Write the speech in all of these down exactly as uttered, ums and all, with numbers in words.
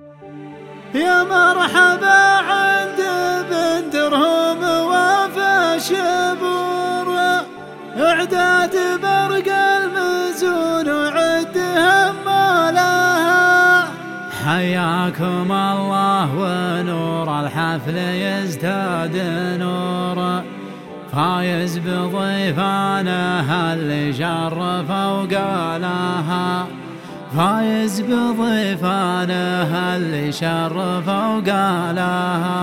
يا مرحبا عند بن درهم وفى شبور، اعداد برق المزون وعد همالها. حياكم الله ونور الحفل يزداد نور، فايز بضيفانه اللي شرفوا وقالها. فايز بضيفانه اللي شرفوا وقالها.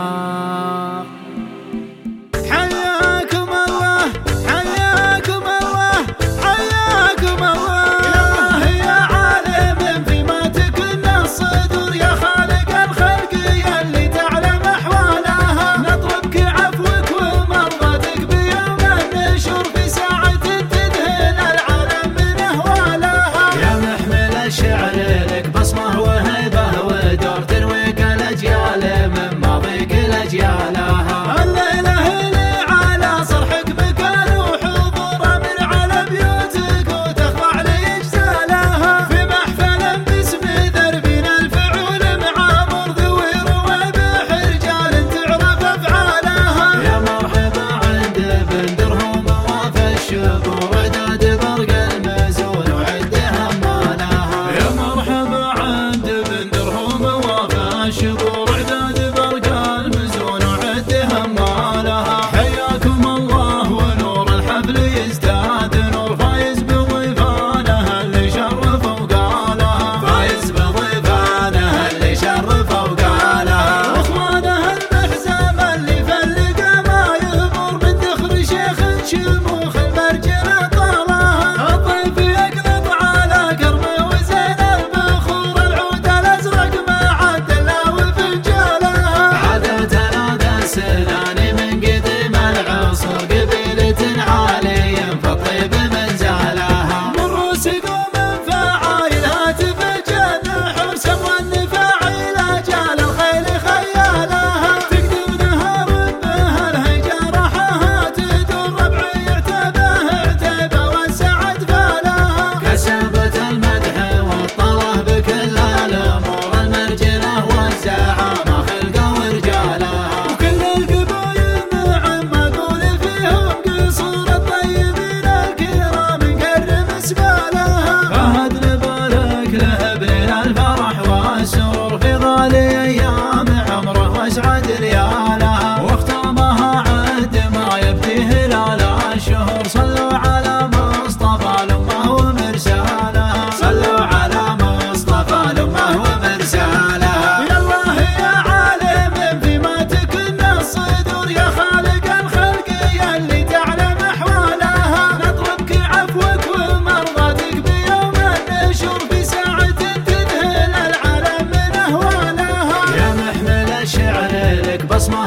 حياكم الله حياكم الله حياكم الله يا عالم فيما تكن الصدور، يا خالق الخلق يا اللي تعلم احوالها. نطلبك عفوك ومرضاتك بيوم النشور، في ساعة تذهل العالم من اهوالها. يا محمل الشعر لك بصمه وهبه ودور، ترويك الاجيال من ماضيك لاجيالها. الليله اللي على صرحك مكان وحضور، امر على بيوتك وتخضع لاجزالها. في محفل باسم دربين الفعول معامر، ذوي روابح رجال تعرف افعالها. يا مرحبا عند بن درهم وفى الشبور، اعداد برق المزون وعد همالها. يا مرحبا عند بن درهم وفى الشبور، اعداد برق المزون وعد همالها. حياكم الله ونور الحفل يزداد نور، فايز بضيفانه اللي شرفوا وقالها. فايز بضيفانه اللي شرفوا وقالها. واخوانه المحزام اللي فلقه ما يهبر، من ذخر شيخ شموخ المرجله طالها. الضيف يقلب على كرمه وزين البخور، العود الازرق ما عد الا وفنجالها. عادتنا ذا السنان من قديم العصر، قبيلة عالية فالطيب منزالها. من روس قوم فعايل هاتف جنحور، سموا النفاعيل اجال الخيل خيالها. تقدم نهار بها الهيجا رحاها تدور، ربعي يعتبه عتيبه وسعد فالها. كسبت المدح والطله بكل الامور، المرجله والزعامه خلقه ورجالها. وكل القبايل نعم اقول فيهم قصور، الطيبين الكرام نكرم اسبالها. فهد نبارك له بين الفرح والسرور، في غالي ايام عمره واسعد ليالها. واختامها عد ما يبدي هلال الشهور، صلوا على مصطفى الامه ومرسالها. صلوا على مصطفى الامه ومرسالها. يا الله يا عالم فيما تكن الصدور، يا خالق الخلق يا اللي تعلم احوالها. نطلبك عفوك ومرضاتك بيوم النشور، في ساعة تذهل العالم من اهوالها. يا محمل الشعر لك بصمه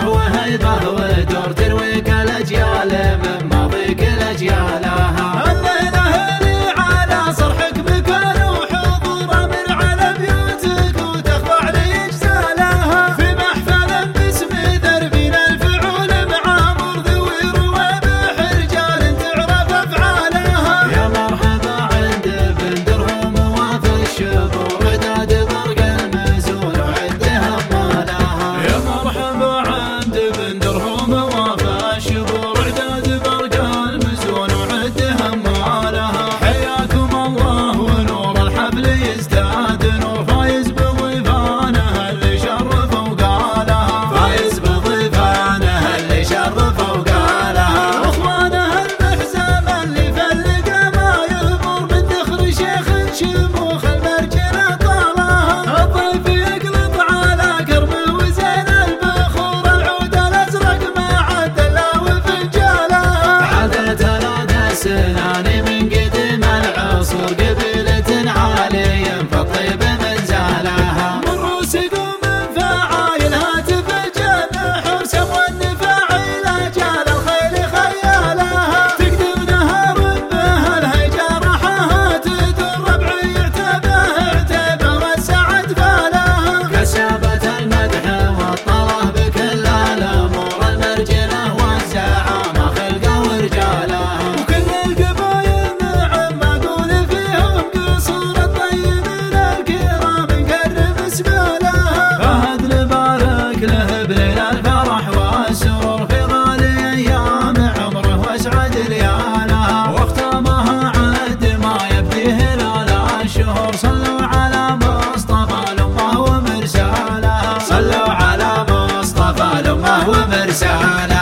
لسانه